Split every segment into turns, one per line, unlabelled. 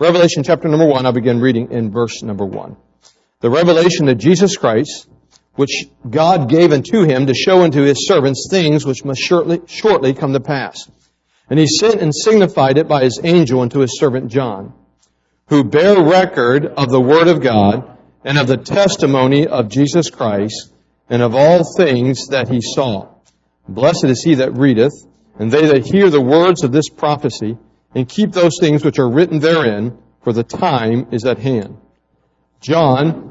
Revelation chapter number 1, I'll begin reading in verse number 1. The revelation of Jesus Christ, which God gave unto him to show unto his servants things which must shortly come to pass. And he sent and signified it by his angel unto his servant John, who bare record of the word of God and of the testimony of Jesus Christ and of all things that he saw. Blessed is he that readeth, and they that hear the words of this prophecy, and keep those things which are written therein, for the time is at hand. John,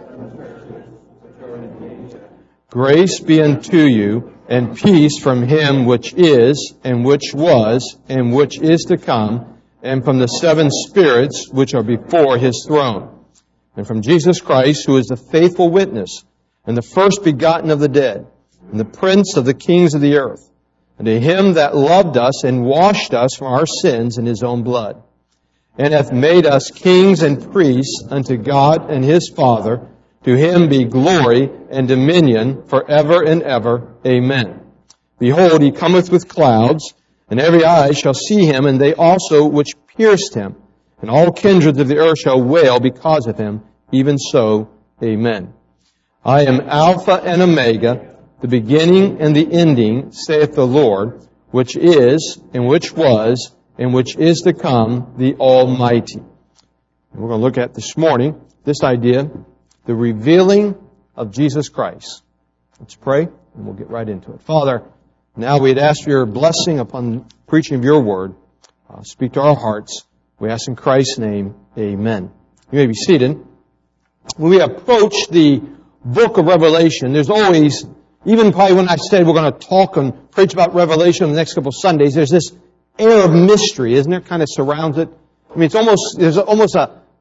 grace be unto you, and peace from him which is, and which was, and which is to come, and from the seven spirits which are before his throne, and from Jesus Christ, who is the faithful witness, and the first begotten of the dead, and the prince of the kings of the earth, and to him that loved us and washed us from our sins in his own blood, and hath made us kings and priests unto God and his Father. To him be glory and dominion forever and ever. Amen. Behold, he cometh with clouds, and every eye shall see him, and they also which pierced him. And all kindreds of the earth shall wail because of him. Even so, amen. I am Alpha and Omega, the beginning and the ending, saith the Lord, which is, and which was, and which is to come, the Almighty. And we're going to look at this morning this idea, the revealing of Jesus Christ. Let's pray, and we'll get right into it. Father, now we'd ask for your blessing upon the preaching of your word. Speak to our hearts. We ask in Christ's name, amen. You may be seated. When we approach the book of Revelation, there's always, even probably when I said we're going to talk and preach about Revelation in the next couple of Sundays, there's this air of mystery, isn't there? Kind of surrounds it. I mean, there's almost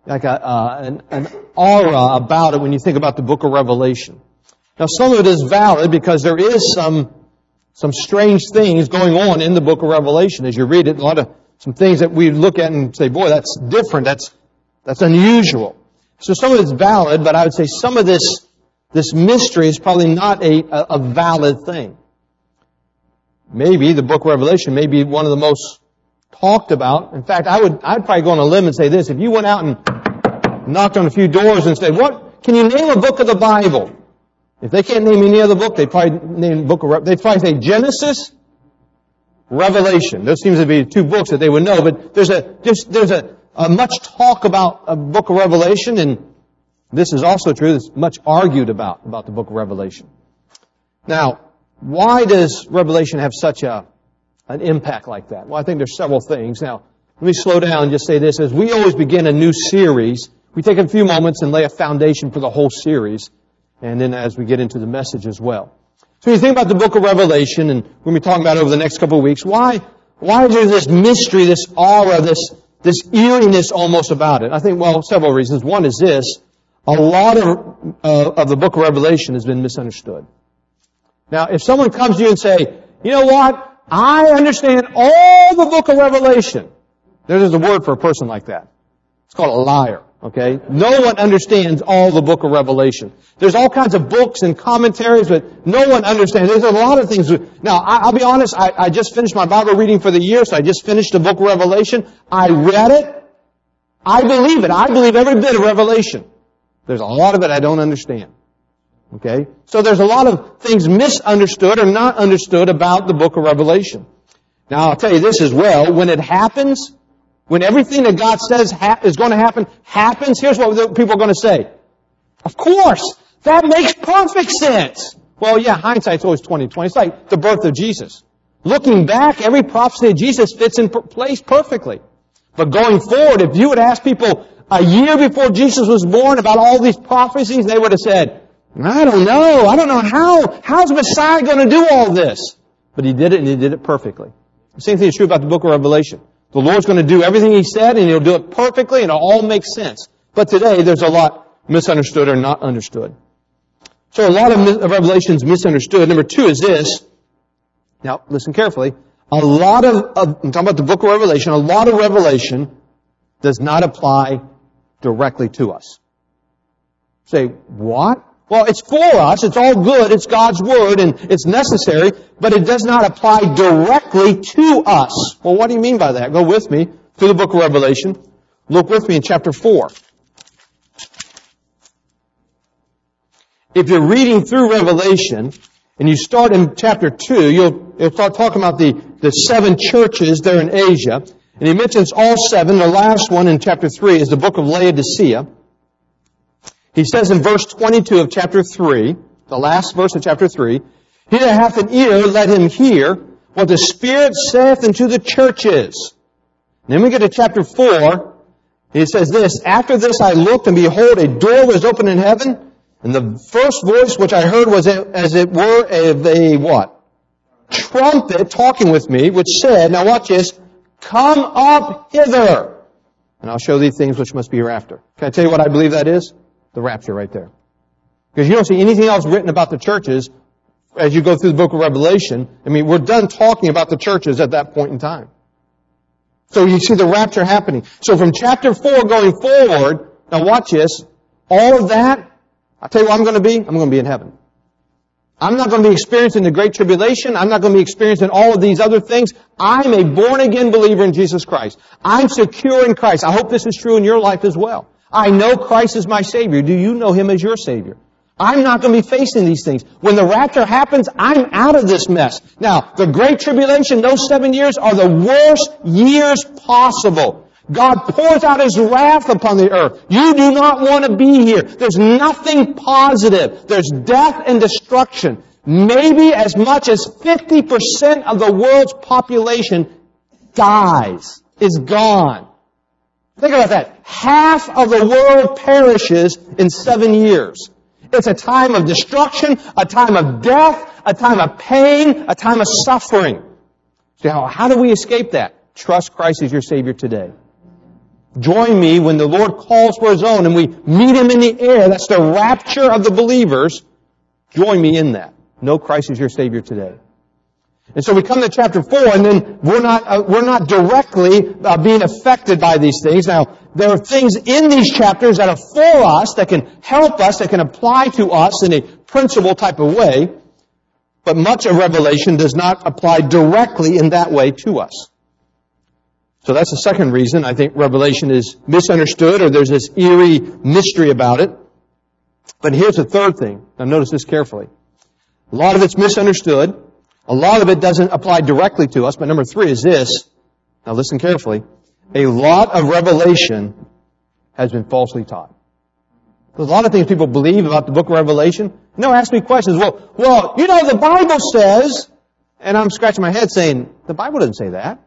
an aura about it when you think about the book of Revelation. Now, some of it is valid because there is some strange things going on in the book of Revelation. As you read it, some things that we look at and say, boy, that's different, that's unusual. So some of it's valid, but I would say some of this mystery is probably not a valid thing. Maybe the book of Revelation may be one of the most talked about. In fact, I'd probably go on a limb and say this. If you went out and knocked on a few doors and said, "What? Can you name a book of the Bible?" If they can't name any other book, they'd probably name they'd probably say Genesis, Revelation. Those seems to be two books that they would know. But there's a much talk about a book of Revelation, and this is also true. There's much argued about the book of Revelation. Now, why does Revelation have such an impact like that? Well, I think there's several things. Now, let me slow down and just say this. As we always begin a new series, we take a few moments and lay a foundation for the whole series, and then as we get into the message as well. So when you think about the book of Revelation, and we're going to be talking about it over the next couple of weeks, why is there this mystery, this aura, this eeriness almost about it? I think, well, several reasons. One is this. A lot of the book of Revelation has been misunderstood. Now, if someone comes to you and say, "You know what? I understand all the book of Revelation." There's a word for a person like that. It's called a liar. Okay? No one understands all the book of Revelation. There's all kinds of books and commentaries, but no one understands. There's a lot of things. Now, I'll be honest, I just finished my Bible reading for the year, so I just finished the book of Revelation. I read it. I believe it. I believe every bit of Revelation. There's a lot of it I don't understand. Okay? So there's a lot of things misunderstood or not understood about the book of Revelation. Now, I'll tell you this as well. When it happens, when everything that God says is going to happen happens, here's what people are going to say. Of course! That makes perfect sense! Well, yeah, hindsight's always 20/20. It's like the birth of Jesus. Looking back, every prophecy of Jesus fits in place perfectly. But going forward, if you would ask people a year before Jesus was born about all these prophecies, they would have said, I don't know how's Messiah going to do all this? But He did it, and He did it perfectly. The same thing is true about the book of Revelation. The Lord's going to do everything He said, and He'll do it perfectly, and it all makes sense. But today, there's a lot misunderstood or not understood. So a lot of Revelation's misunderstood. Number two is this. Now, listen carefully. I'm talking about the book of Revelation. A lot of Revelation does not apply directly to us. Say, what? Well, it's for us. It's all good. It's God's Word, and it's necessary, but it does not apply directly to us. Well, what do you mean by that? Go with me to the book of Revelation. Look with me in chapter 4. If you're reading through Revelation, and you start in chapter 2, you'll start talking about the 7 churches there in Asia. And he mentions all 7. The last one in chapter 3 is the book of Laodicea. He says in verse 22 of chapter 3, the last verse of chapter 3, "He that hath an ear, let him hear what the Spirit saith unto the churches." And then we get to chapter 4. He says this, "After this I looked, and behold, a door was opened in heaven, and the first voice which I heard was as it were of a," what? "Trumpet talking with me, which said," now watch this, "Come up hither, and I'll show thee things which must be hereafter." Can I tell you what I believe that is? The rapture right there. Because you don't see anything else written about the churches as you go through the book of Revelation. I mean, we're done talking about the churches at that point in time. So you see the rapture happening. So from chapter 4 going forward, now watch this, all of that, I'll tell you what I'm going to be. I'm going to be in heaven. I'm not going to be experiencing the Great Tribulation. I'm not going to be experiencing all of these other things. I'm a born-again believer in Jesus Christ. I'm secure in Christ. I hope this is true in your life as well. I know Christ is my Savior. Do you know Him as your Savior? I'm not going to be facing these things. When the rapture happens, I'm out of this mess. Now, the Great Tribulation, those 7 years are the worst years possible. God pours out His wrath upon the earth. You do not want to be here. There's nothing positive. There's death and destruction. Maybe as much as 50% of the world's population dies, is gone. Think about that. Half of the world perishes in 7 years. It's a time of destruction, a time of death, a time of pain, a time of suffering. So how do we escape that? Trust Christ as your Savior today. Join me when the Lord calls for His own and we meet Him in the air. That's the rapture of the believers. Join me in that. Know Christ as your Savior today. And so we come to chapter 4, and then we're not directly being affected by these things. Now, there are things in these chapters that are for us, that can help us, that can apply to us in a principle type of way. But much of Revelation does not apply directly in that way to us. So that's the second reason I think Revelation is misunderstood, or there's this eerie mystery about it. But here's the third thing. Now notice this carefully. A lot of it's misunderstood. A lot of it doesn't apply directly to us. But number 3 is this. Now listen carefully. A lot of Revelation has been falsely taught. There's a lot of things people believe about the book of Revelation. And they'll ask me questions. Well, you know, the Bible says, and I'm scratching my head saying, the Bible doesn't say that.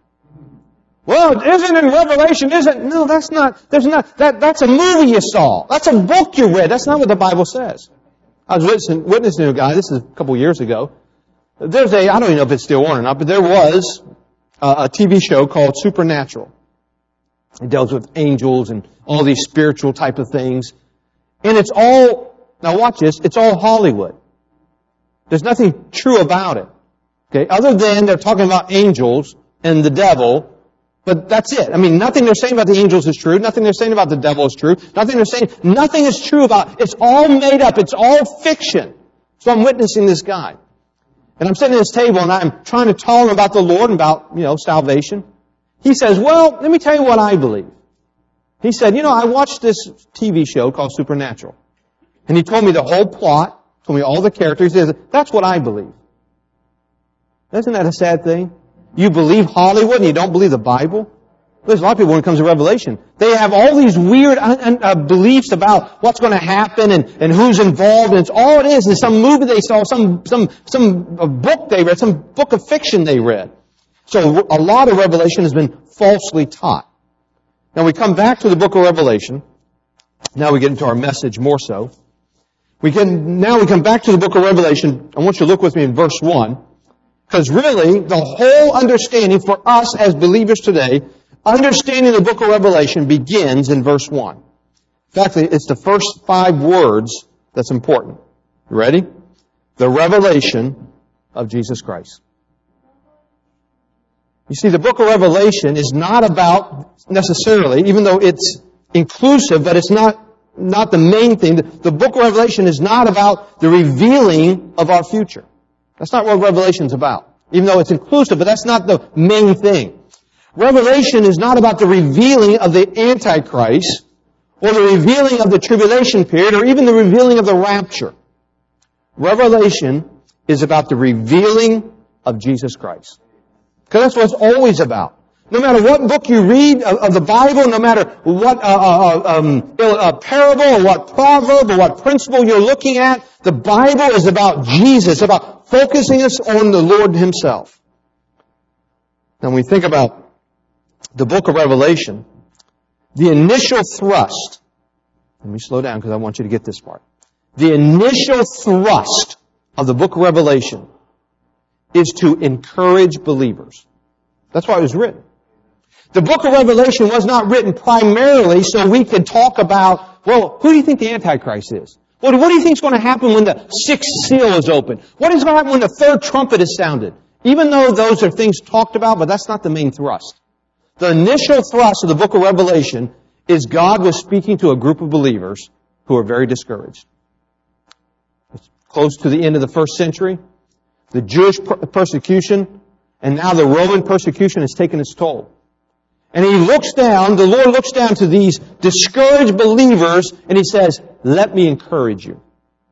Well, isn't in Revelation, no, that's not, that's a movie you saw. That's a book you read. That's not what the Bible says. I was witnessing to a guy, this is a couple years ago. I don't even know if it's still on or not, but there was a TV show called Supernatural. It deals with angels and all these spiritual type of things. And it's all, now watch this, it's all Hollywood. There's nothing true about it. Okay, other than they're talking about angels and the devil. But that's it. I mean, nothing they're saying about the angels is true. Nothing they're saying about the devil is true. Nothing is true about, it's all made up. It's all fiction. So I'm witnessing this guy. And I'm sitting at this table and I'm trying to tell him about the Lord and about, salvation. He says, well, let me tell you what I believe. He said, I watched this TV show called Supernatural. And he told me the whole plot, told me all the characters. He says, that's what I believe. Isn't that a sad thing? You believe Hollywood and you don't believe the Bible? There's a lot of people when it comes to Revelation. They have all these weird beliefs about what's going to happen and who's involved. And all it is some movie they saw, some book they read, some book of fiction they read. So a lot of Revelation has been falsely taught. Now we come back to the book of Revelation. Now we get into our message more so. Now we come back to the book of Revelation. I want you to look with me in verse 1. Because really, the whole understanding for us as believers today, understanding the book of Revelation begins in verse 1. In fact, it's the first 5 words that's important. You ready? The revelation of Jesus Christ. You see, the book of Revelation is not about necessarily, even though it's inclusive, but it's not the main thing. The book of Revelation is not about the revealing of our future. That's not what Revelation's about. Even though it's inclusive, but that's not the main thing. Revelation is not about the revealing of the Antichrist, or the revealing of the tribulation period, or even the revealing of the rapture. Revelation is about the revealing of Jesus Christ. Because that's what it's always about. No matter what book you read of the Bible, no matter what parable or what proverb or what principle you're looking at, the Bible is about Jesus, about focusing us on the Lord Himself. Now when we think about the book of Revelation, the initial thrust, let me slow down because I want you to get this part. The initial thrust of the book of Revelation is to encourage believers. That's why it was written. The book of Revelation was not written primarily so we could talk about, well, who do you think the Antichrist is? What do you think is going to happen when the sixth seal is opened? What is going to happen when the third trumpet is sounded? Even though those are things talked about, but that's not the main thrust. The initial thrust of the book of Revelation is God was speaking to a group of believers who are very discouraged. It's close to the end of the first century. The Jewish persecution and now the Roman persecution has taken its toll. And He looks down, the Lord looks down to these discouraged believers and He says, let me encourage you.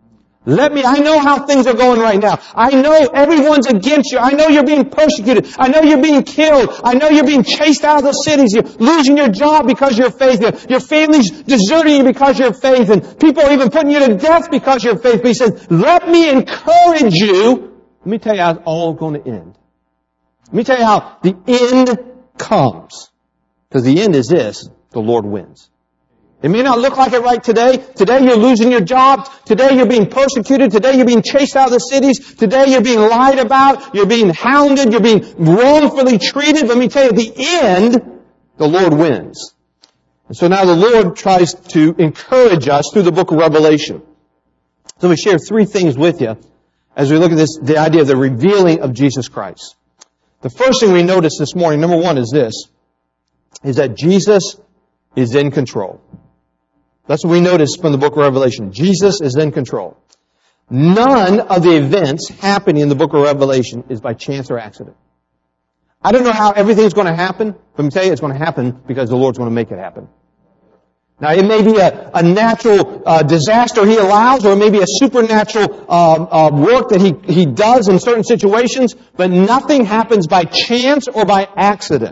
I know how things are going right now. I know everyone's against you. I know you're being persecuted. I know you're being killed. I know you're being chased out of the cities. You're losing your job because of your faith. Your family's deserting you because of your faith. And people are even putting you to death because of your faith. But He says, let me encourage you. Let me tell you how it's all going to end. Let me tell you how the end comes. Because the end is this, the Lord wins. It may not look like it right today. Today you're losing your job. Today you're being persecuted. Today you're being chased out of the cities. Today you're being lied about. You're being hounded. You're being wrongfully treated. Let me tell you, at the end, the Lord wins. And so now the Lord tries to encourage us through the book of Revelation. So we share three things with you as we look at this, the idea of the revealing of Jesus Christ. The first thing we notice this morning, number one, is this, is that Jesus is in control. That's what we notice from the book of Revelation. Jesus is in control. None of the events happening in the book of Revelation is by chance or accident. I don't know how everything's going to happen, but let me tell you it's going to happen because the Lord's going to make it happen. Now, it may be a natural disaster He allows, or it may be a supernatural work that He does in certain situations, but nothing happens by chance or by accident.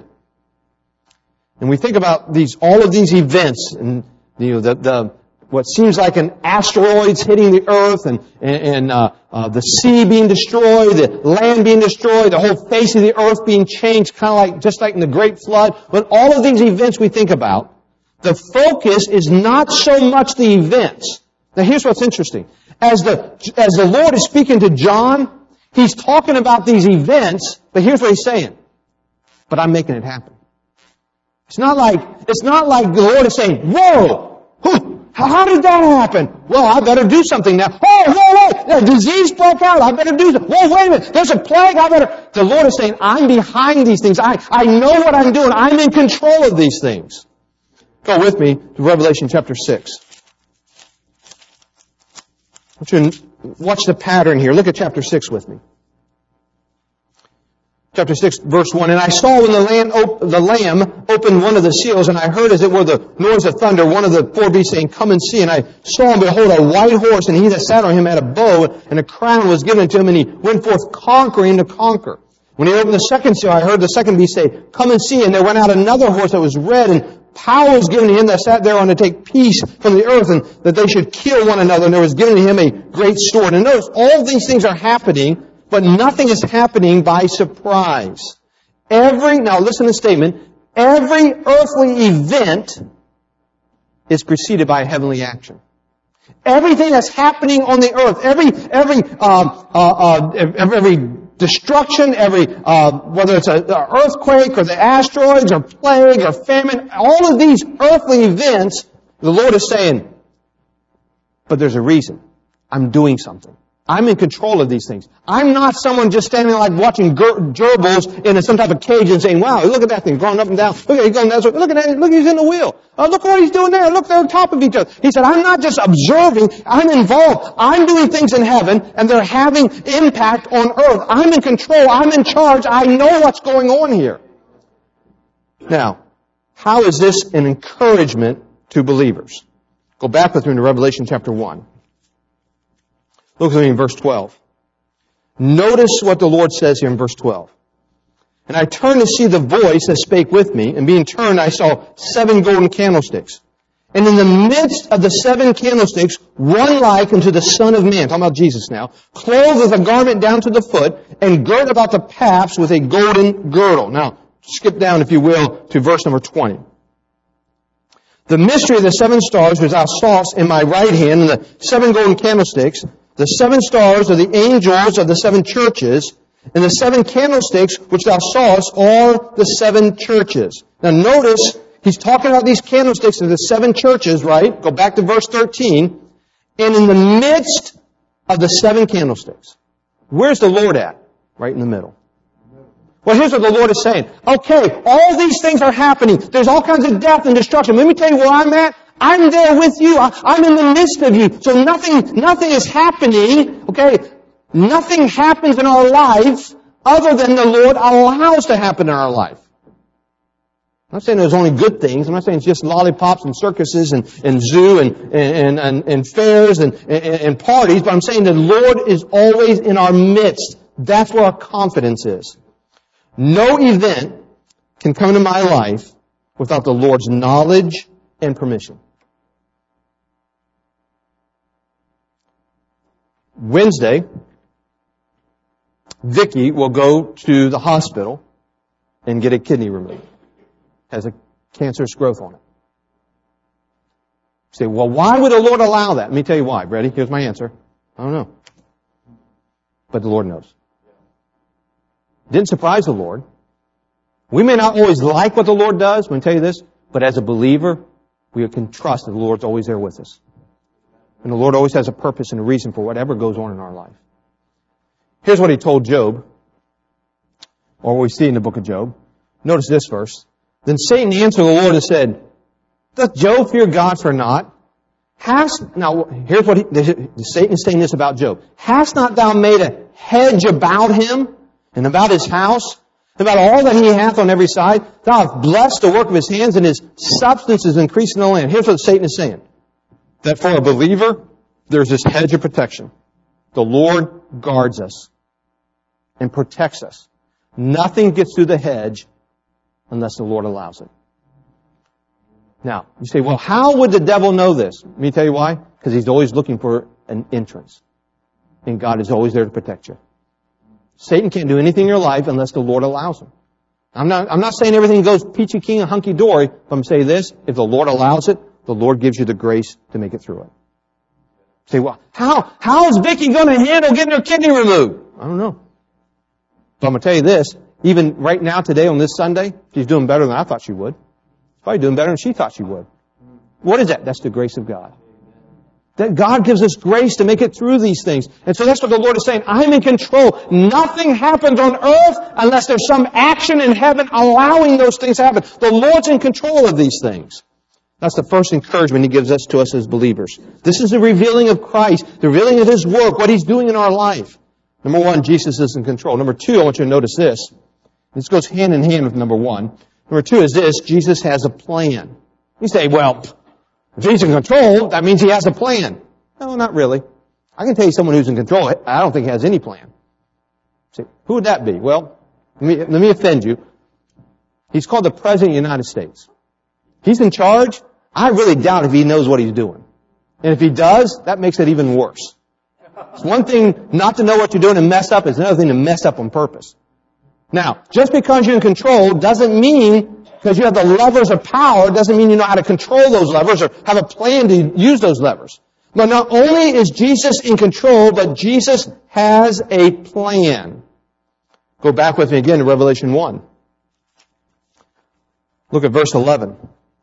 And we think about all of these events, and what seems like an asteroids hitting the earth, and the sea being destroyed, the land being destroyed, the whole face of the earth being changed, just like in the Great Flood. But all of these events we think about, the focus is not so much the events. Now here's what's interesting. As the Lord is speaking to John, He's talking about these events, but here's what He's saying. But I'm making it happen. It's not like the Lord is saying, whoa, how did that happen? Well, I better do something now. Oh, wait, a disease broke out. I better do something. Whoa, wait a minute, there's a plague. The Lord is saying, I'm behind these things. I know what I'm doing. I'm in control of these things. Go with me to Revelation chapter 6. I want you to watch the pattern here. Look at chapter 6 with me. Chapter 6, verse 1, and I saw when the Lamb opened one of the seals, and I heard as it were the noise of thunder, one of the four beasts saying, come and see. And I saw, and behold, a white horse, and he that sat on him had a bow, and a crown was given to him, and he went forth conquering to conquer. When he opened the second seal, I heard the second beast say, come and see. And there went out another horse that was red, and power was given to him that sat thereon to take peace from the earth, and that they should kill one another. And there was given to him a great sword. And notice, all of these things are happening, but nothing is happening by surprise. Now listen to the statement, every earthly event is preceded by a heavenly action. Everything that's happening on the earth, every destruction, whether it's an earthquake or the asteroids or plague or famine, all of these earthly events, the Lord is saying, but there's a reason. I'm doing something. I'm in control of these things. I'm not someone just standing like watching gerbils in some type of cage and saying, wow, look at that thing going up and down. Look at it going down. Look at that. Look, he's in the wheel. Look what he's doing there. Look, they're on top of each other. He said, I'm not just observing. I'm involved. I'm doing things in heaven, and they're having impact on earth. I'm in control. I'm in charge. I know what's going on here. Now, how is this an encouragement to believers? Go back with me to Revelation chapter 1. Look with me in verse 12. Notice what the Lord says here in verse 12. And I turned to see the voice that spake with me, and being turned I saw 7 golden candlesticks. And in the midst of the 7 candlesticks, one like unto the Son of Man, talking about Jesus now, clothed with a garment down to the foot, and girt about the paps with a golden girdle. Now, skip down, if you will, to verse number 20. The mystery of the 7 stars which thou sawest in my right hand, and the 7 golden candlesticks, the 7 stars are the angels of the 7 churches, and the 7 candlesticks which thou sawest are the 7 churches. Now notice, he's talking about these candlesticks of the 7 churches, right? Go back to verse 13. And in the midst of the 7 candlesticks, where's the Lord at? Right in the middle. Well, here's what the Lord is saying. Okay, all these things are happening. There's all kinds of death and destruction. Let me tell you where I'm at. I'm there with you. I'm in the midst of you. So nothing is happening. Okay? Nothing happens in our life other than the Lord allows to happen in our life. I'm not saying there's only good things. I'm not saying it's just lollipops and circuses and zoo and fairs and parties. But I'm saying the Lord is always in our midst. That's where our confidence is. No event can come into my life without the Lord's knowledge and permission. Wednesday, Vicky will go to the hospital and get a kidney removed. Has a cancerous growth on it. You say, well, why would the Lord allow that? Let me tell you why. Ready? Here's my answer. I don't know. But the Lord knows. Didn't surprise the Lord. We may not always like what the Lord does. Let me tell you this. But as a believer, we can trust that the Lord's always there with us. And the Lord always has a purpose and a reason for whatever goes on in our life. Here's what He told Job, or what we see in the book of Job. Notice this verse. Then Satan answered the Lord and said, doth Job fear God for naught? Now, here's what Satan is saying this about Job. Hast not thou made a hedge about him and about his house, and about all that he hath on every side? Thou hast blessed the work of his hands, and his substance is increased in the land. Here's what Satan is saying. That for a believer, there's this hedge of protection. The Lord guards us and protects us. Nothing gets through the hedge unless the Lord allows it. Now, you say, well, how would the devil know this? Let me tell you why. Because he's always looking for an entrance. And God is always there to protect you. Satan can't do anything in your life unless the Lord allows him. I'm not saying everything goes peachy keen and hunky-dory, but I'm saying this, if the Lord allows it, the Lord gives you the grace to make it through it. You say, well, how is Vicky going to handle getting her kidney removed? I don't know. But I'm going to tell you this, even right now today on this Sunday, she's doing better than I thought she would. Probably doing better than she thought she would. What is that? That's the grace of God. That God gives us grace to make it through these things. And so that's what the Lord is saying. I'm in control. Nothing happens on earth unless there's some action in heaven allowing those things to happen. The Lord's in control of these things. That's the first encouragement He gives us to us as believers. This is the revealing of Christ, the revealing of His work, what He's doing in our life. Number one, Jesus is in control. Number two, I want you to notice this. This goes hand in hand with number one. Number two is this, Jesus has a plan. You say, well, if He's in control, that means He has a plan. No, not really. I can tell you someone who's in control, I don't think he has any plan. You say, who would that be? Well, let me offend you. He's called the President of the United States. He's in charge. I really doubt if He knows what He's doing. And if He does, that makes it even worse. It's one thing not to know what you're doing and mess up. It's another thing to mess up on purpose. Now, just because you're in control doesn't mean, because you have the levers of power, doesn't mean you know how to control those levers or have a plan to use those levers. But not only is Jesus in control, but Jesus has a plan. Go back with me again to Revelation 1. Look at verse 11.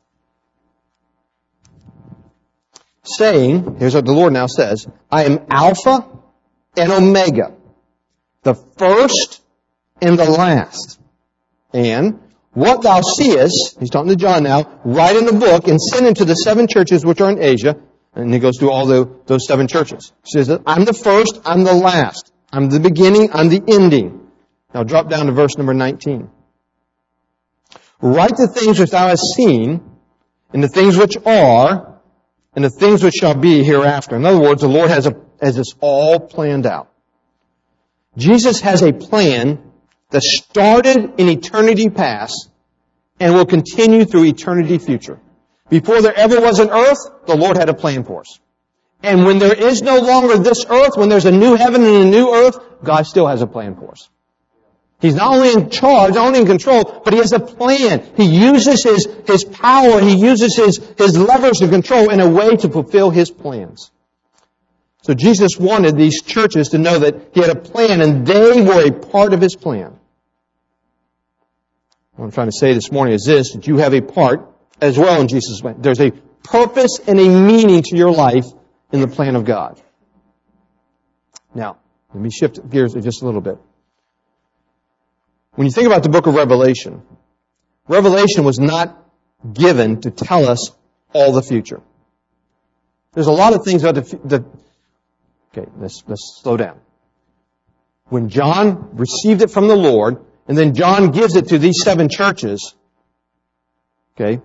Saying, here's what the Lord now says, I am Alpha and Omega, the first and the last. And what thou seest, he's talking to John now, write in the book and send it to the 7 churches which are in Asia. And he goes through all those 7 churches. He says, I'm the first, I'm the last. I'm the beginning, I'm the ending. Now drop down to verse number 19. Write the things which thou hast seen, and the things which are, and the things which shall be hereafter. In other words, the Lord has this all planned out. Jesus has a plan that started in eternity past and will continue through eternity future. Before there ever was an earth, the Lord had a plan for us. And when there is no longer this earth, when there's a new heaven and a new earth, God still has a plan for us. He's not only in charge, not only in control, but He has a plan. He uses His power, He uses His levers of control in a way to fulfill His plans. So Jesus wanted these churches to know that He had a plan and they were a part of His plan. What I'm trying to say this morning is this, that you have a part as well in Jesus' plan. There's a purpose and a meaning to your life in the plan of God. Now, let me shift gears just a little bit. When you think about the book of Revelation, Revelation was not given to tell us all the future. There's a lot of things about okay, let's slow down. When John received it from the Lord, and then John gives it to these 7 churches, okay,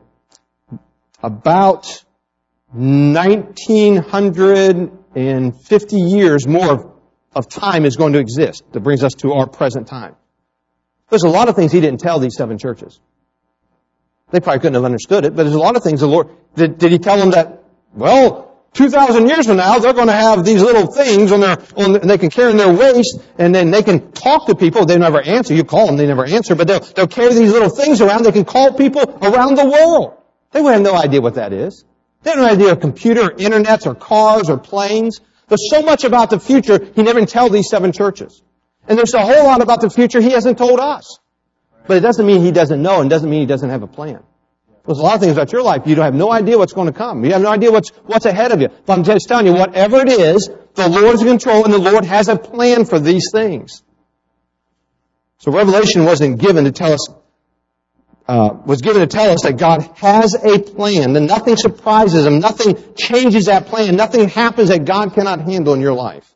about 1950 years more of time is going to exist. That brings us to our present time. There's a lot of things He didn't tell these 7 churches. They probably couldn't have understood it, but there's a lot of things the Lord... Did He tell them that, well, 2,000 years from now, they're going to have these little things and they can carry in their waist, and then they can talk to people. They never answer. You call them, they never answer, but they'll carry these little things around. They can call people around the world. They would have no idea what that is. They have no idea of computer, or internets, or cars, or planes. There's so much about the future He never tell these 7 churches. And there's a whole lot about the future He hasn't told us. But it doesn't mean He doesn't know, and doesn't mean He doesn't have a plan. There's a lot of things about your life. You don't have no idea what's going to come. You have no idea what's ahead of you. But I'm just telling you, whatever it is, the Lord's in control, and the Lord has a plan for these things. So Revelation wasn't given to tell us, that God has a plan, and nothing surprises Him, nothing changes that plan, nothing happens that God cannot handle in your life.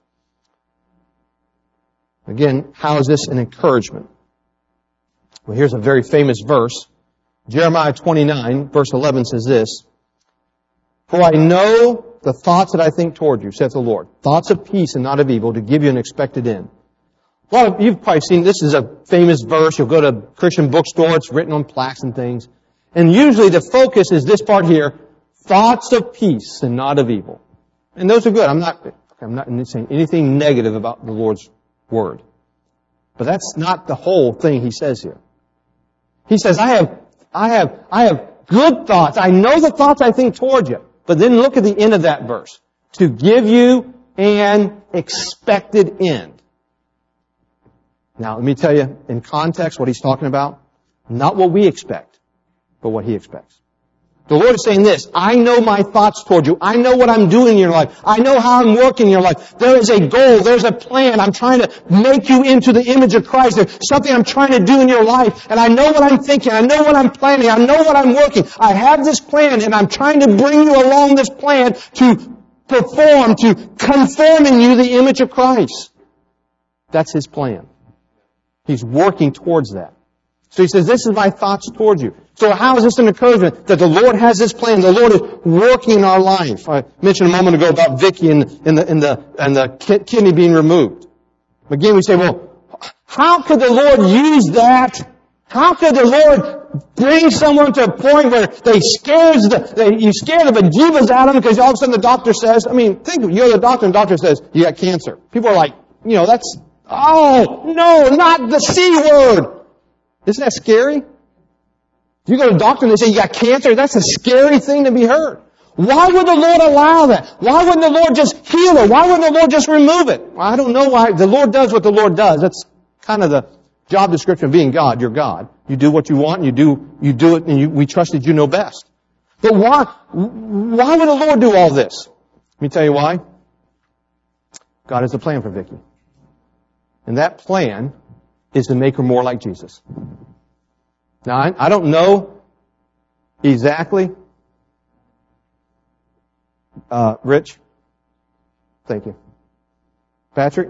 Again, how is this an encouragement? Well, here's a very famous verse. Jeremiah 29, verse 11 says this, For I know the thoughts that I think toward you, saith the Lord, thoughts of peace and not of evil, to give you an expected end. A lot of you've probably seen, this is a famous verse. You'll go to a Christian bookstore, it's written on plaques and things. And usually the focus is this part here, thoughts of peace and not of evil. And those are good. I'm not saying anything negative about the Lord's Word. But that's not the whole thing He says here. He says, I have good thoughts. I know the thoughts I think toward you. But then look at the end of that verse. To give you an expected end. Now, let me tell you, in context, what He's talking about. Not what we expect, but what He expects. The Lord is saying this, I know my thoughts toward you. I know what I'm doing in your life. I know how I'm working in your life. There is a goal. There's a plan. I'm trying to make you into the image of Christ. There's something I'm trying to do in your life. And I know what I'm thinking. I know what I'm planning. I know what I'm working. I have this plan, and I'm trying to bring you along this plan to perform, to conform in you the image of Christ. That's His plan. He's working towards that. So He says, this is my thoughts towards you. So how is this an encouragement? That the Lord has this plan. The Lord is working in our life. I mentioned a moment ago about Vicky and the kidney being removed. Again, we say, well, how could the Lord use that? How could the Lord bring someone to a point where you scare the bejeebas out of them because all of a sudden the doctor says, you're the doctor and the doctor says, you got cancer. People are like, that's, oh, no, not the C word. Isn't that scary? You go to the doctor and they say you got cancer, that's a scary thing to be heard. Why would the Lord allow that? Why wouldn't the Lord just heal it? Why wouldn't the Lord just remove it? Well, I don't know why. The Lord does what the Lord does. That's kind of the job description of being God. You're God. You do what you want, and you do it, and we trust that you know best. But why would the Lord do all this? Let me tell you why. God has a plan for Vicky. And that plan is to make her more like Jesus. Now, I don't know exactly. Rich? Thank you. Patrick?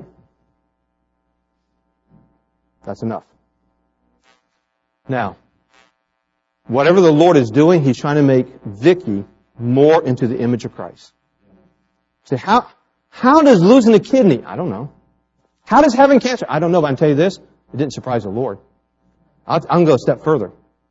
That's enough. Now,
whatever the Lord is doing, He's trying to make Vicky more into the image of Christ. Say, how does losing a kidney? I don't know. How does having cancer? I don't know, but I can tell you this, it didn't surprise the Lord. I'm going to go a step further.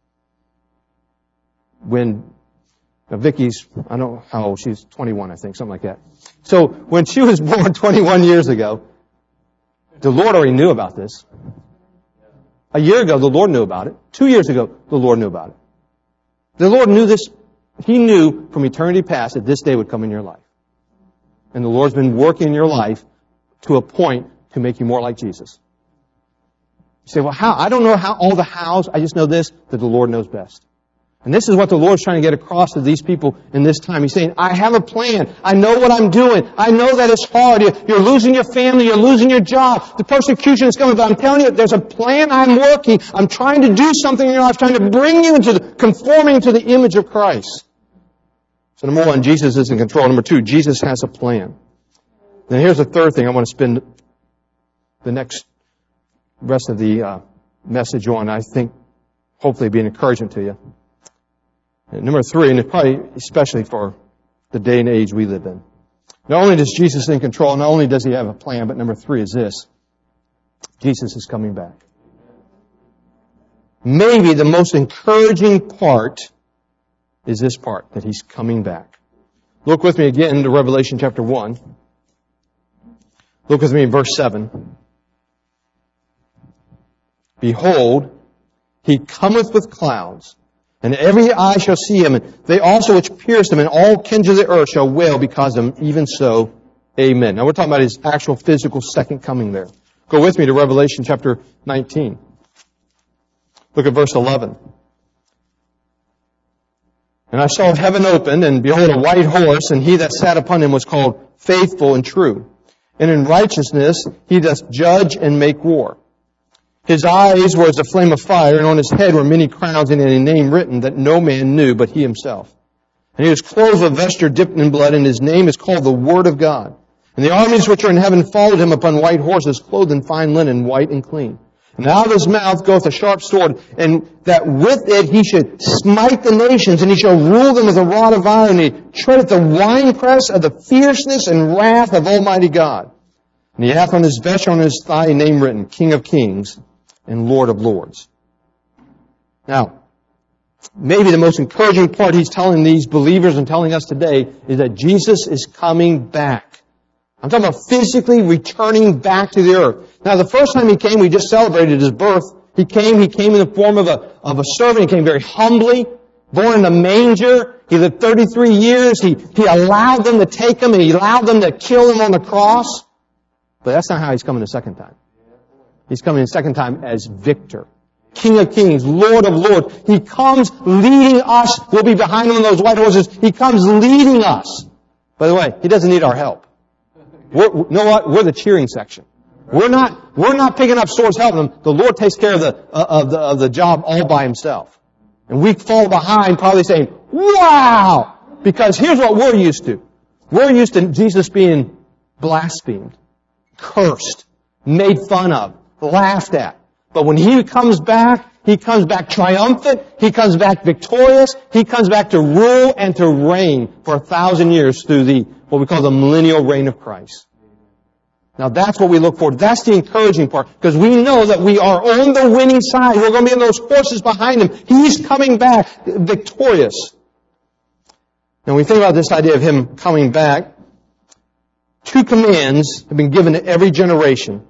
When Vicky's, I don't know how old, she's 21, I think, something like that. So when she was born 21 years ago, the Lord already knew about this. A year ago, the Lord knew about it. 2 years ago, the Lord knew about it. The Lord knew this. He knew from eternity past that this day would come in your life. And the Lord's been working in your life to a point to make you more like Jesus. You say, well, how? I don't know how all the hows. I just know this, that the Lord knows best. And this is what the Lord's trying to get across to these people in this time. He's saying, I have a plan. I know what I'm doing. I know that it's hard. You're losing your family. You're losing your job. The persecution is coming. But I'm telling you, there's a plan I'm working. I'm trying to do something in your life, trying to bring you into conforming to the image of Christ. So number one, Jesus is in control. Number two, Jesus has a plan. Then here's the third thing I want to spend the next rest of the message on. I think hopefully be an encouragement to you. And number three, and it's probably especially for the day and age we live in. Not only is Jesus in control, not only does He have a plan, but number three is this. Jesus is coming back. Maybe the most encouraging part is this part, that He's coming back. Look with me again to Revelation chapter 1. Look with me in verse 7. Behold, He cometh with clouds, and every eye shall see Him, and they also which pierced Him, and all kindreds of the earth shall wail because of Him. Even so, amen. Now we're talking about His actual physical second coming there. Go with me to Revelation chapter 19. Look at verse 11. And I saw heaven opened, and behold, a white horse, and He that sat upon him was called Faithful and True. And in righteousness He doth judge and make war. His eyes were as a flame of fire, and on His head were many crowns, and a name written that no man knew but He Himself. And He was clothed with a vesture dipped in blood, and His name is called the Word of God. And the armies which are in heaven followed Him upon white horses, clothed in fine linen, white and clean. And out of His mouth goeth a sharp sword, and that with it He should smite the nations, and He shall rule them with a rod of iron. And He treadeth the winepress of the fierceness and wrath of Almighty God. And He hath on His vesture on His thigh a name written, King of Kings and Lord of Lords. Now, maybe the most encouraging part He's telling these believers and telling us today is that Jesus is coming back. I'm talking about physically returning back to the earth. Now, the first time He came, we just celebrated His birth. He came in the form of a servant. He came very humbly, born in a manger. He lived 33 years. He allowed them to take Him, and He allowed them to kill Him on the cross. But that's not how He's coming the second time. He's coming the second time as victor. King of Kings, Lord of Lords. He comes leading us. We'll be behind Him on those white horses. He comes leading us. By the way, He doesn't need our help. You know what? We're the cheering section. We're not picking up swords helping them. The Lord takes care of the job all by Himself. And we fall behind probably saying, wow! Because here's what we're used to. We're used to Jesus being blasphemed, cursed, made fun of, laughed at. But when He comes back triumphant. He comes back victorious. He comes back to rule and to reign for 1,000 years through what we call the millennial reign of Christ. Now that's what we look for. That's the encouraging part. Because we know that we are on the winning side. We're going to be in those horses behind Him. He's coming back victorious. Now when we think about this idea of Him coming back, 2 commands have been given to every generation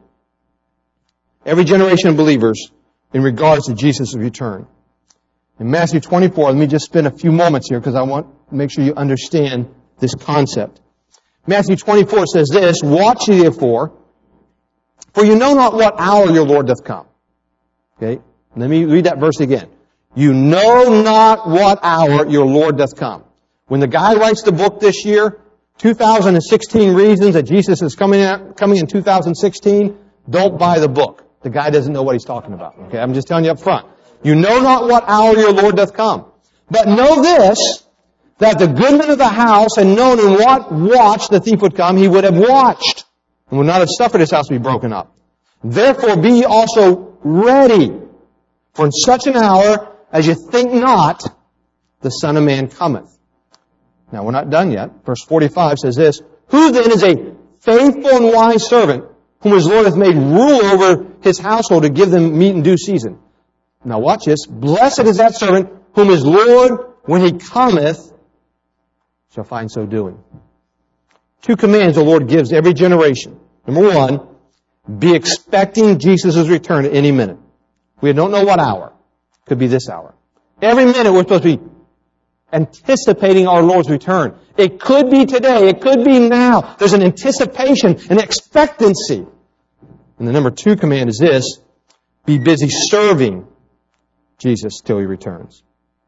of believers in regards to Jesus' return. In Matthew 24, let me just spend a few moments here because I want to make sure you understand this concept. Matthew 24 says this, Watch ye therefore, for you know not what hour your Lord doth come. Okay? Let me read that verse again. You know not what hour your Lord doth come. When the guy writes the book this year, 2016 reasons that Jesus is coming in 2016, don't buy the book. The guy doesn't know what he's talking about. Okay, I'm just telling you up front. You know not what hour your Lord doth come. But know this, that the goodman of the house had known in what watch the thief would come, he would have watched, and would not have suffered his house to be broken up. Therefore be ye also ready, for in such an hour as you think not, the Son of Man cometh. Now, we're not done yet. Verse 45 says this, Who then is a faithful and wise servant, whom his Lord hath made rule over his household to give them meat in due season? Now watch this. Blessed is that servant, whom his Lord, when he cometh, shall find so doing. 2 commands the Lord gives every generation. Number 1, be expecting Jesus' return at any minute. We don't know what hour. Could be this hour. Every minute we're supposed to be anticipating our Lord's return. It could be today. It could be now. There's an anticipation, an expectancy. And the number 2 command is this, be busy serving Jesus till He returns.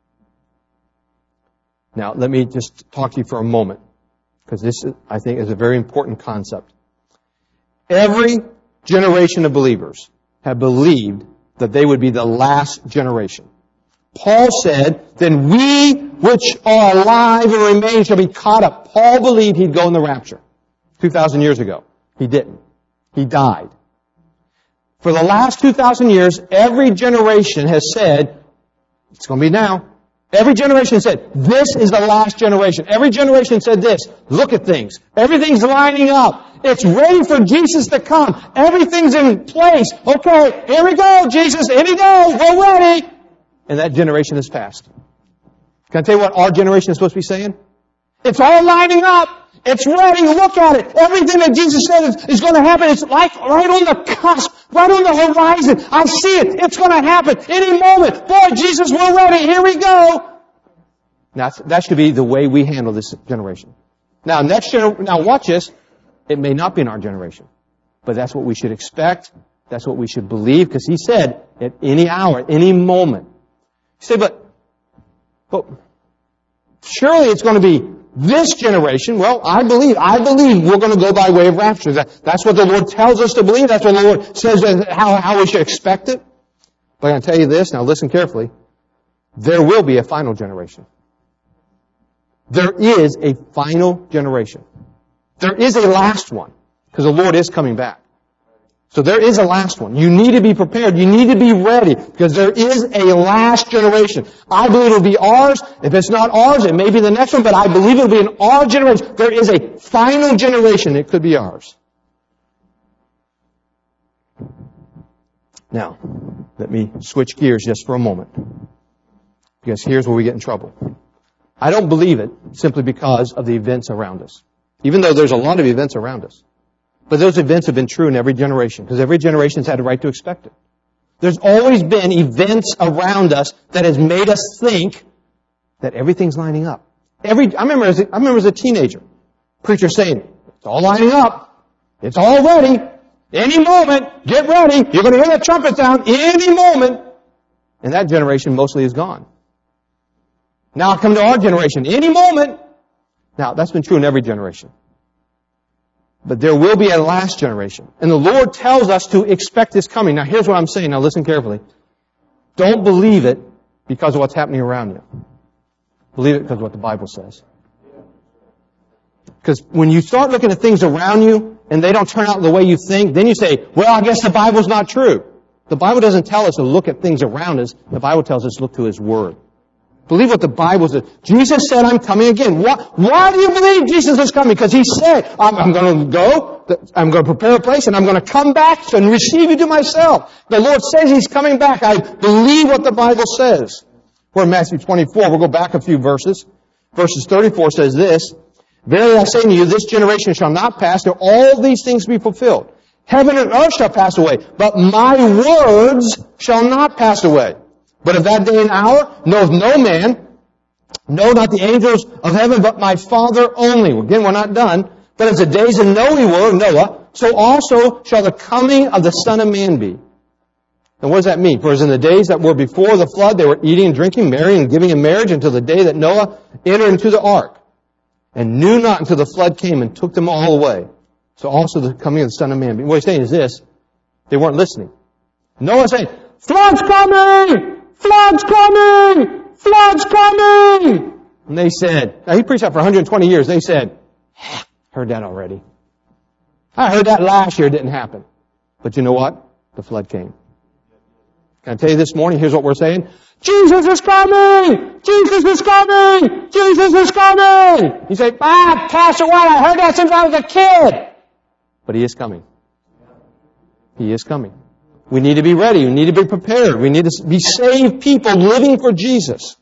Now, let me just talk to you for a moment, because this, I think, is a very important concept. Every generation of believers have believed that they would be the last generation. Paul said, then we which are alive and remain shall be caught up. Paul believed he'd go in the rapture 2,000 years ago. He didn't. He died. For the last 2,000 years, every generation has said, it's going to be now. Every generation said, this is the last generation. Every generation said this, look at things. Everything's lining up. It's ready for Jesus to come. Everything's in place. Okay, here we go, Jesus. Here we go. We're ready. And that generation has passed. Can I tell you what our generation is supposed to be saying? It's all lining up. It's ready. Look at it. Everything that Jesus said is going to happen. It's like right on the cusp, right on the horizon. I see it. It's going to happen any moment. Boy, Jesus, we're ready. Here we go. Now, that should be the way we handle this generation. Now, now watch this. It may not be in our generation, but that's what we should expect. That's what we should believe, because He said at any hour, any moment. You say, but surely it's going to be this generation. Well, I believe we're going to go by way of rapture. That's what the Lord tells us to believe. That's what the Lord says how we should expect it. But I'm going to tell you this, now listen carefully. There will be a final generation. There is a final generation. There is a last one, because the Lord is coming back. So there is a last one. You need to be prepared. You need to be ready, because there is a last generation. I believe it will be ours. If it's not ours, it may be the next one, but I believe it will be in our generation. There is a final generation. It could be ours. Now, let me switch gears just for a moment, because here's where we get in trouble. I don't believe it simply because of the events around us, even though there's a lot of events around us. But those events have been true in every generation, because every generation has had a right to expect it. There's always been events around us that has made us think that everything's lining up. I remember as a teenager, preacher saying, it's all lining up. It's all ready. Any moment, get ready. You're going to hear that trumpet sound any moment. And that generation mostly is gone. Now I come to our generation. Any moment. Now, that's been true in every generation. But there will be a last generation. And the Lord tells us to expect this coming. Now, here's what I'm saying. Now, listen carefully. Don't believe it because of what's happening around you. Believe it because of what the Bible says. Because when you start looking at things around you and they don't turn out the way you think, then you say, well, I guess the Bible's not true. The Bible doesn't tell us to look at things around us. The Bible tells us to look to His Word. Believe what the Bible says. Jesus said, I'm coming again. Why do you believe Jesus is coming? Because He said, I'm going to go, I'm going to prepare a place, and I'm going to come back and receive you to myself. The Lord says He's coming back. I believe what the Bible says. We're in Matthew 24. We'll go back a few verses. Verses 34 says this, Verily I say to you, this generation shall not pass till all these things be fulfilled. Heaven and earth shall pass away, but my words shall not pass away. But of that day and hour knoweth no man, no, not the angels of heaven, but my Father only. Again, we're not done. But as the days of Noah, so also shall the coming of the Son of Man be. And what does that mean? For as in the days that were before the flood, they were eating and drinking, marrying and giving in marriage until the day that Noah entered into the ark, and knew not until the flood came and took them all away. So also the coming of the Son of Man be. What he's saying is this, they weren't listening. Noah saying, flood's coming! Flood's coming! Flood's coming! And they said, now he preached that for 120 years. They said, heard that already. I heard that last year. It didn't happen. But you know what? The flood came. Can I tell you this morning, here's what we're saying. Jesus is coming! Jesus is coming! Jesus is coming! You say, Pastor White, I heard that since I was a kid. But He is coming. He is coming. We need to be ready. We need to be prepared. We need to be saved people living for Jesus.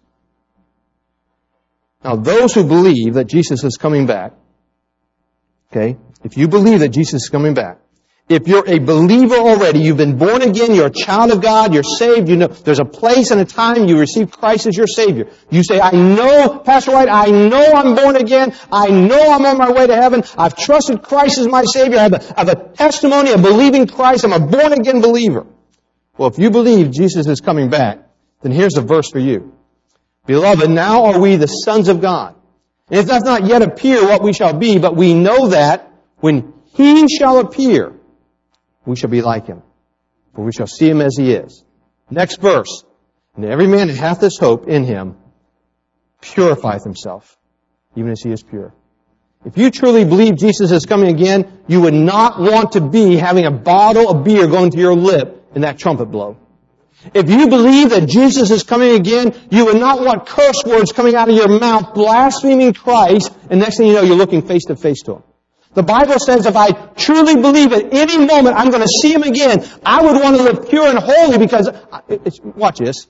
Now, those who believe that Jesus is coming back, okay, if you believe that Jesus is coming back, if you're a believer already, you've been born again, you're a child of God, you're saved, you know, there's a place and a time you receive Christ as your Savior. You say, I know, Pastor White, I know I'm born again. I know I'm on my way to heaven. I've trusted Christ as my Savior. I have a testimony of believing Christ. I'm a born again believer. Well, if you believe Jesus is coming back, then here's a verse for you. Beloved, now are we the sons of God. And it does not yet appear what we shall be, but we know that when He shall appear, we shall be like Him, for we shall see Him as He is. Next verse. And every man that hath this hope in Him purifieth himself, even as He is pure. If you truly believe Jesus is coming again, you would not want to be having a bottle of beer going to your lip in that trumpet blow. If you believe that Jesus is coming again, you would not want curse words coming out of your mouth, blaspheming Christ, and next thing you know, you're looking face to face to Him. The Bible says if I truly believe at any moment I'm going to see Him again, I would want to live pure and holy because, watch this.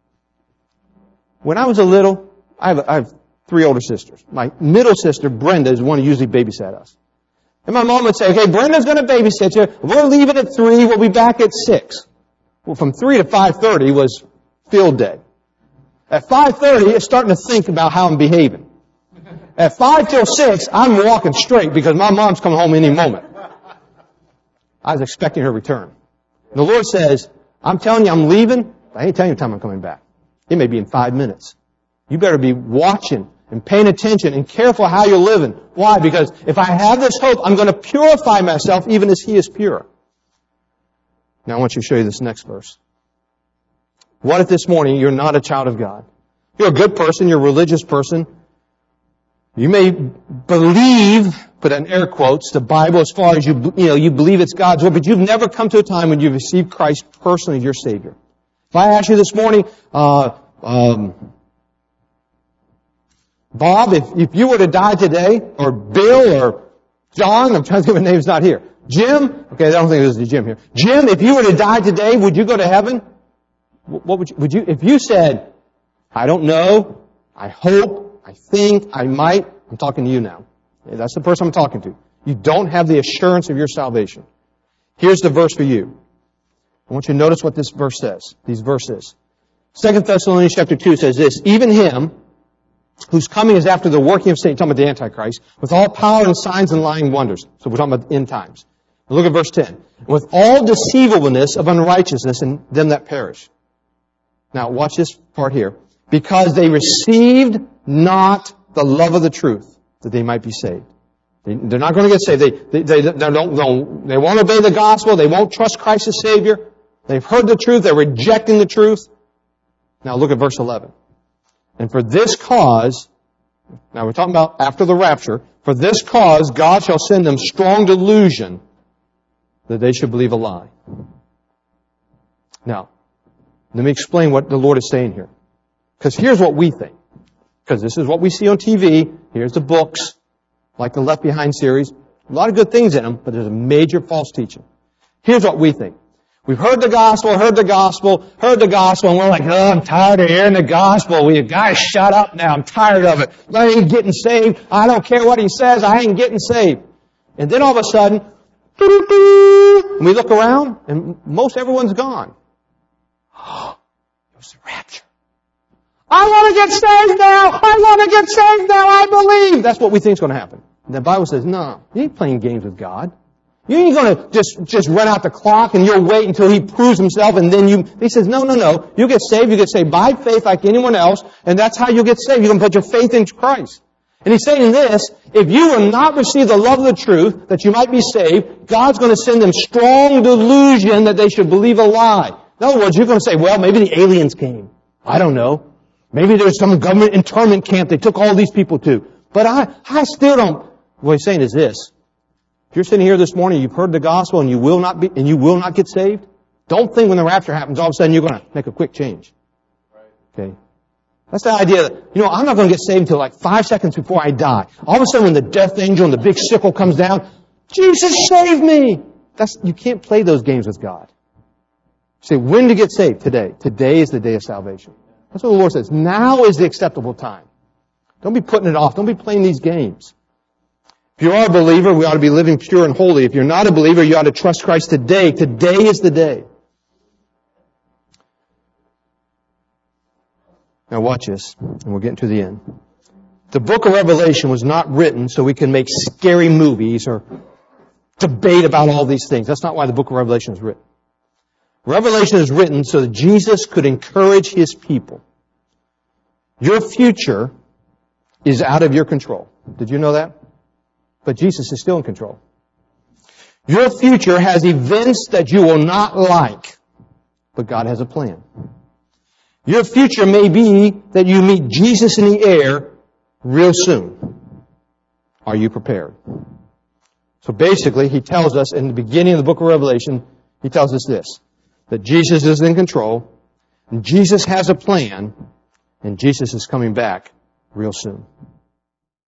When I was a little, I have 3 older sisters. My middle sister, Brenda, is the one who usually babysat us. And my mom would say, okay, Brenda's going to babysit you. We'll leave it at 3. We'll be back at 6. Well, from 3 to 5:30 was field day. At 5:30, it's starting to think about how I'm behaving. At 5 till 6, I'm walking straight because my mom's coming home any moment. I was expecting her return. The Lord says, I'm telling you I'm leaving, but I ain't telling you the time I'm coming back. It may be in 5 minutes. You better be watching and paying attention and careful how you're living. Why? Because if I have this hope, I'm going to purify myself even as He is pure. Now I want you to show you this next verse. What if this morning you're not a child of God? You're a good person, you're a religious person. You may believe, put in air quotes, the Bible as far as you believe it's God's word, but you've never come to a time when you've received Christ personally as your Savior. If I ask you this morning, Bob, if you were to die today, or Bill, or John, I'm trying to think of names not here. Jim, okay, I don't think there's a Jim here. Jim, if you were to die today, would you go to heaven? What would you, if you said, I don't know, I hope, I think, I might, I'm talking to you now. That's the person I'm talking to. You don't have the assurance of your salvation. Here's the verse for you. I want you to notice what this verse says, these verses. 2 Thessalonians chapter 2 says this, even Him, whose coming is after the working of Satan, talking about the Antichrist, with all power and signs and lying wonders. So we're talking about end times. Now look at verse 10. With all deceivableness of unrighteousness in them that perish. Now watch this part here. Because they received not the love of the truth, that they might be saved. They're not going to get saved. They won't obey the gospel. They won't trust Christ as Savior. They've heard the truth. They're rejecting the truth. Now look at verse 11. And for this cause, now we're talking about after the rapture, for this cause God shall send them strong delusion that they should believe a lie. Now, let me explain what the Lord is saying here. Because here's what we think. Because this is what we see on TV. Here's the books, like the Left Behind series. A lot of good things in them, but there's a major false teaching. Here's what we think. We've heard the gospel, and we're like, oh, I'm tired of hearing the gospel. Will you guys shut up now? I'm tired of it. I ain't getting saved. I don't care what he says. I ain't getting saved. And then all of a sudden, we look around, and most everyone's gone. Oh, it was the rapture. I want to get saved now. I believe. That's what we think is going to happen. And the Bible says, no, you ain't playing games with God. You ain't going to just run out the clock and you'll wait until He proves Himself and then He says, no. You get saved by faith like anyone else, and that's how you get saved. You can put your faith in Christ. And He's saying this, if you will not receive the love of the truth, that you might be saved, God's going to send them strong delusion that they should believe a lie. In other words, you're going to say, well, maybe the aliens came. I don't know. Maybe there's some government internment camp they took all these people to. But I still don't. What He's saying is this. If you're sitting here this morning, you've heard the gospel and you will not get saved, Don't think when the rapture happens, all of a sudden you're going to make a quick change. Okay? That's the idea that, I'm not going to get saved until like 5 seconds before I die. All of a sudden when the death angel and the big sickle comes down, Jesus, save me! You can't play those games with God. You say, when to get saved? Today. Today is the day of salvation. That's what the Lord says. Now is the acceptable time. Don't be putting it off. Don't be playing these games. If you are a believer, we ought to be living pure and holy. If you're not a believer, you ought to trust Christ today. Today is the day. Now watch this, and we're getting to the end. The book of Revelation was not written so we can make scary movies or debate about all these things. That's not why the book of Revelation is written. Revelation is written so that Jesus could encourage His people. Your future is out of your control. Did you know that? But Jesus is still in control. Your future has events that you will not like, but God has a plan. Your future may be that you meet Jesus in the air real soon. Are you prepared? So basically, He tells us in the beginning of the book of Revelation, He tells us this, that Jesus is in control, and Jesus has a plan, and Jesus is coming back real soon.